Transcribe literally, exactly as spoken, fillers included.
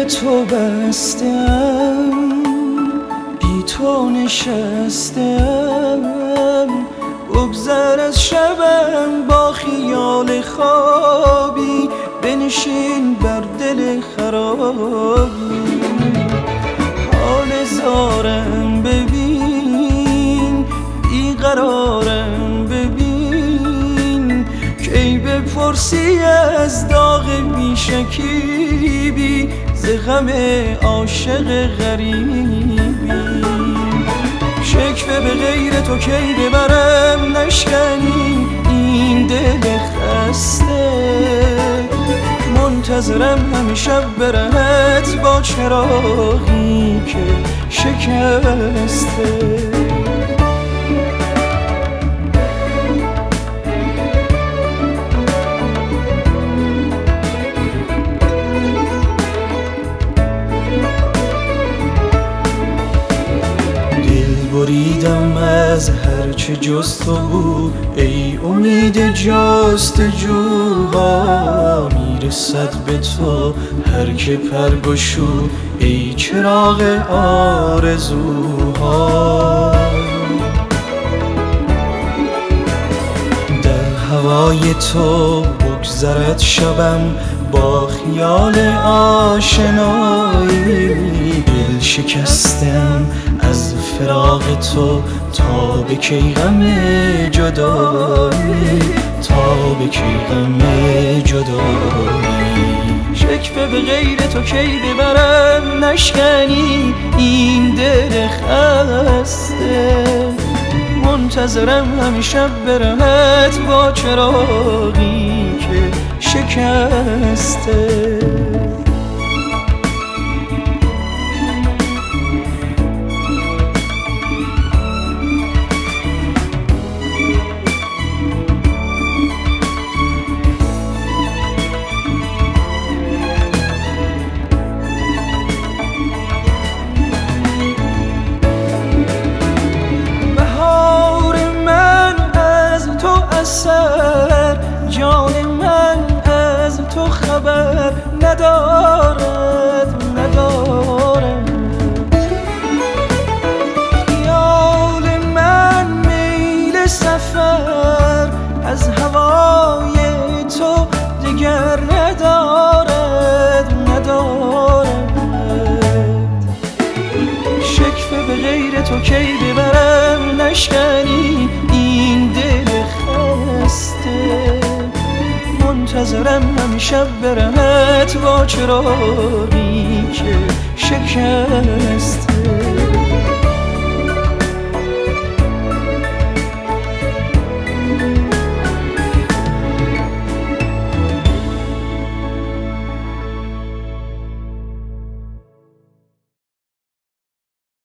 به تو بستم، بی تو نشستم. بگذر از شبم با خیال خوابی، بنشین بر دل خرابی. حال زارم ببین، بیقرارم ببین. کی بپرسی از داغ بیشکیبی، ز غم عاشق غریبی. شکوه به غیر تو کی ببرم، نشکنی این دل خسته. منتظرم همه شب برهت با چراغی که شکسته. بریدم از هرچه جز تو بود، ای امید جستجوها. میرسد به تو هر که پر گشود، ای چراغ آرزوها. در هوای تو بگذرد شبم با خیال آشنایی. دل شکستم از فراق تو، تا به کی غم جدایی، تا به کی غم جدایی. شکوه به غیر تو کی ببرم، نشکنی این دل خسته. منتظرم همه شب برهت با چراغی که شکسته. جان من از تو خبر ندارد ندارد. خیال من میل سفر از هوای تو دگر ندارد ندارد. شکوه به غیر تو کی ببرم، نشکنی این دل خسته. منتظرم همه شب برهت با چراغی که شکسته.